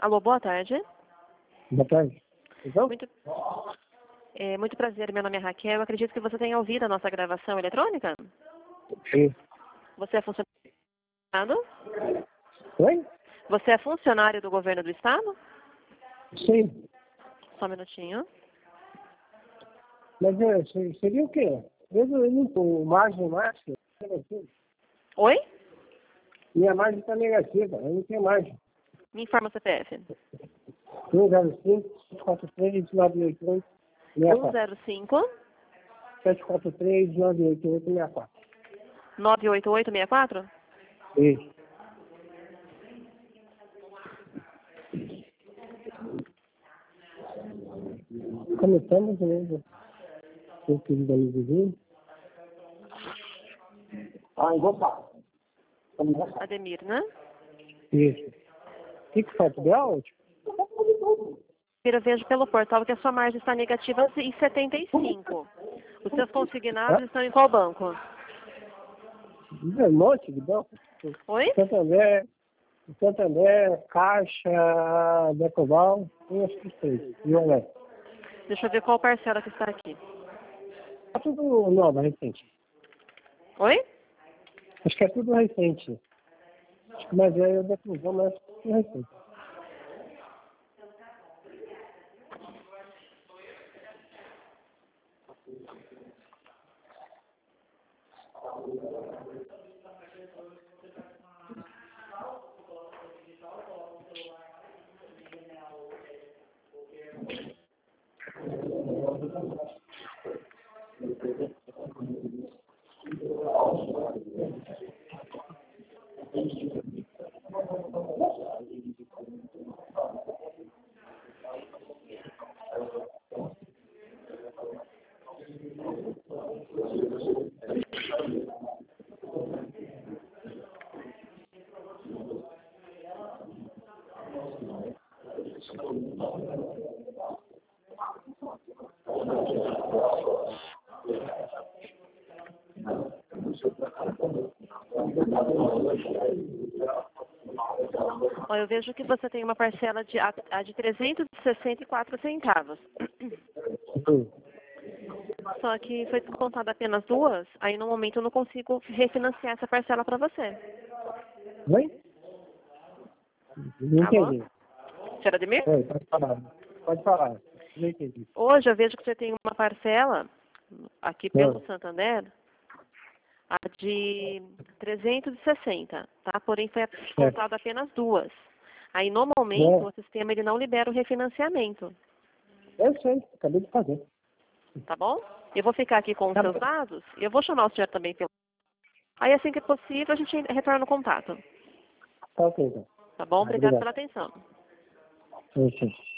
Alô, boa tarde. Boa tarde. Então? Muito prazer, meu nome é Raquel. Eu acredito que você tenha ouvido a nossa gravação eletrônica. Sim. Você é funcionário? Oi? Você é funcionário do governo do estado? Sim. Só um minutinho. Mas seria o quê? Eu não tô, margem máxima negativa. Oi? Minha margem está negativa, eu não tenho margem. Me informa o CPF. 105 743 988 64. 105 743 988 64. 98864? Isso. Começamos mesmo. O querido amigozinho. Ah, igual tá. Ademir, né? Isso. O que faz de áudio? Eu vejo pelo portal que a sua margem está negativa em 75. Os seus consignados estão em qual banco? Um monte de banco. Oi? Santander, Caixa, Decoval, tem acho que 3. E Olé. Deixa eu ver qual parcela que está aqui. É tudo nova, recente. Oi? Acho que é tudo recente. Acho que mais é o Decoval, mas tudo recente. Ó, eu vejo que você tem uma parcela de 364 centavos. Só que foi descontada apenas duas, aí no momento eu não consigo refinanciar essa parcela para você. Oi? Não Alô? entendi. Senhora Ademir? Oi, pode falar. Pode falar. Não entendi. Hoje eu vejo que você tem uma parcela, aqui pelo Santander, a de 360, tá? Porém foi descontado apenas duas. Aí no momento o sistema ele não libera o refinanciamento. Eu sei, acabei de fazer. Tá bom? Eu vou ficar aqui com os seus dados e eu vou chamar o senhor também pelo... Aí assim que é possível a gente retorna o contato. Tá ok, então. Tá bom? Obrigado Obrigado. pela atenção. Sim.